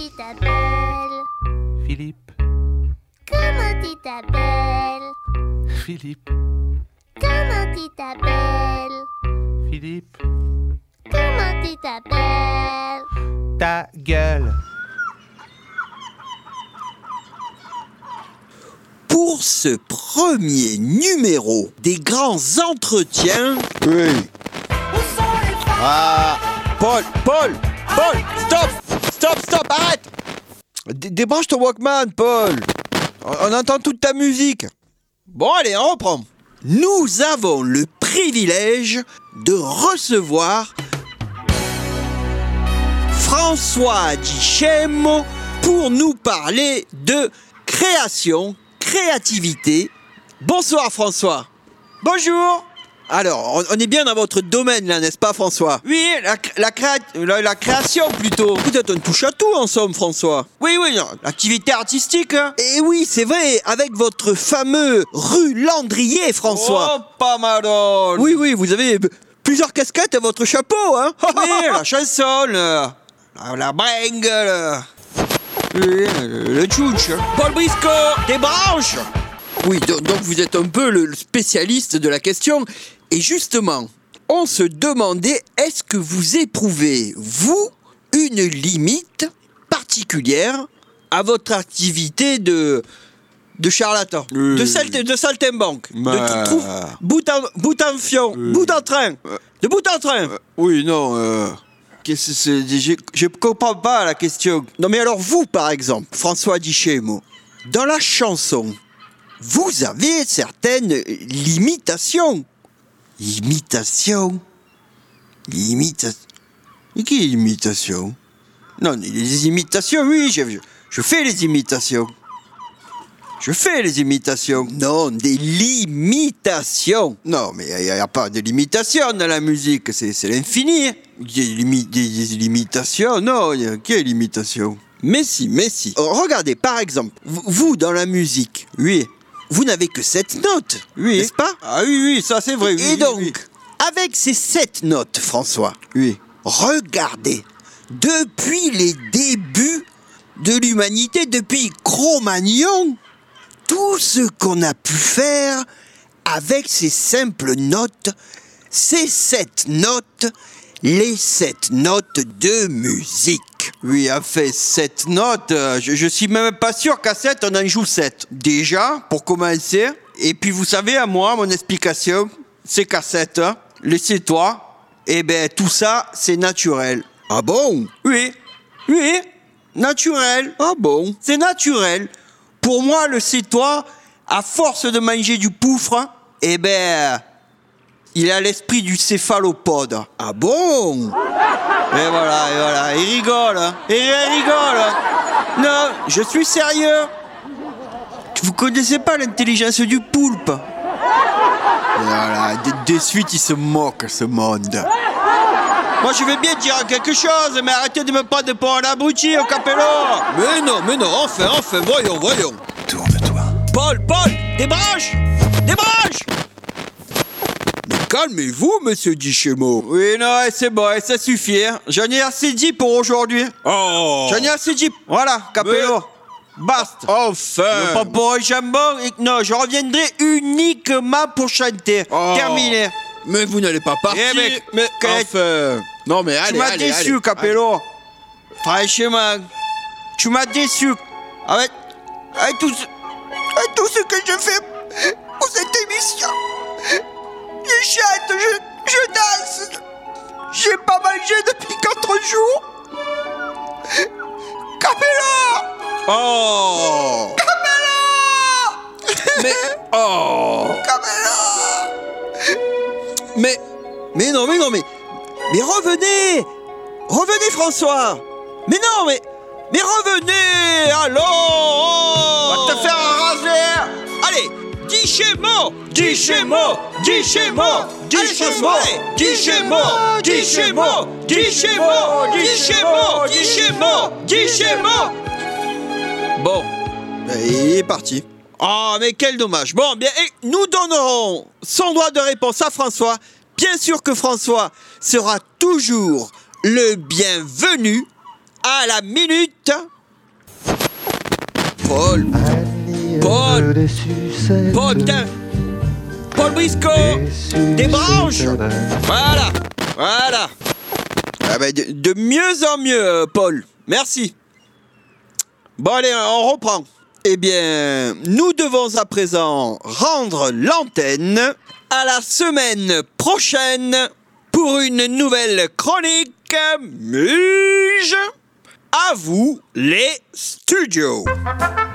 tu t'appelles? Philippe, Comment tu t'appelles? Philippe, Comment tu t'appelles? Philippe, Comment tu t'appelles? ta gueule. Pour ce premier numéro des grands entretiens... Oui. Ah, Paul, stop, arrête. Débranche ton Walkman, Paul. On entend toute ta musique. Bon, allez, on reprend. Nous avons le privilège de recevoir François Dichemo pour nous parler de créativité. Bonsoir François. Bonjour. Alors, on est bien dans votre domaine là, n'est-ce pas François? Oui, la création plutôt. Peut-être on touche à tout en somme François. Oui, non, l'activité artistique. Et oui, c'est vrai, avec votre fameux rue Landrier François. Oh, pas mal. Oui, vous avez plusieurs casquettes à votre chapeau, hein. Oui, la chanson, la bringue, le tchouch. Paul Briscoe, des branches. Oui, donc vous êtes un peu le spécialiste de la question. Et justement, on se demandait, est-ce que vous éprouvez, vous, une limite particulière à votre activité de charlatan, de saltimbanque, de bout en fion, bout en train, de bout en train. Oui, non, je comprends pas la question. Non mais alors vous, par exemple, François Dichemo, dans la chanson, vous avez certaines limitations. Imitation. Mais qui est imitation? Non, les imitations, oui, je fais les imitations. Non, des limitations. Non, mais il n'y a pas de limitation dans la musique, c'est l'infini. Des limitations, non, quelle limitation? Mais si. Regardez, par exemple, vous dans la musique, oui. Vous n'avez que 7 notes, oui. N'est-ce pas? Ah oui, ça c'est vrai. Et donc, avec ces 7 notes, François, oui. Regardez, depuis les débuts de l'humanité, depuis Cro-Magnon, tout ce qu'on a pu faire avec ces simples notes, ces 7 notes, les 7 notes de musique. Oui, a fait 7 notes. Je suis même pas sûr qu'à 7, on en joue 7. Déjà, pour commencer. Et puis, vous savez, à moi, mon explication, c'est qu'à 7, laissez-toi. Eh ben, tout ça, c'est naturel. Ah bon? Oui, naturel. Ah bon? C'est naturel. Pour moi, le sais-toi, à force de manger du poufre, eh ben... il a l'esprit du céphalopode. Ah bon? Et voilà, il rigole. Non, je suis sérieux. Vous connaissez pas l'intelligence du poulpe? Voilà, de suite, il se moque, ce monde. Moi, je vais bien dire quelque chose, mais arrêtez de me prendre pour un abruti, au capello. Mais non, enfin, voyons. Tourne-toi. Paul, débranche. Calmez-vous, monsieur Dichemo. Oui, non, c'est bon, ça suffit. Hein. J'en ai assez dit pour aujourd'hui. Oh. J'en ai assez dit. Voilà, capello. Basta. Enfin. Pas pour un jambon. Non, je reviendrai uniquement pour chanter. Oh. Terminé. Mais vous n'allez pas partir. Mais enfin. Non, mais allez, tu m'as déçu, capello. Franchement, tu m'as déçu. Avec tout ce que je fais pour cette émission. Je chante, je danse. J'ai pas mangé depuis 4 jours. Capello! Oh! Capello! Mais... oh! Capello! Mais non, mais revenez! Revenez, François! Mais non, mais revenez! Allons! On va te faire raser! Allez! Dichemo! Bon, il est parti. Oh, mais quel dommage. Bon, bien, nous donnerons son droit de réponse à François. Bien sûr que François sera toujours le bienvenu à la minute Paul. Paul. Des sucettes. Paul, putain. Paul Briscoe. Des branches. Voilà. Voilà. Ah ben, de mieux en mieux, Paul. Merci. Bon, allez, on reprend. Eh bien, nous devons à présent rendre l'antenne à la semaine prochaine pour une nouvelle chronique Muge. À vous, les studios.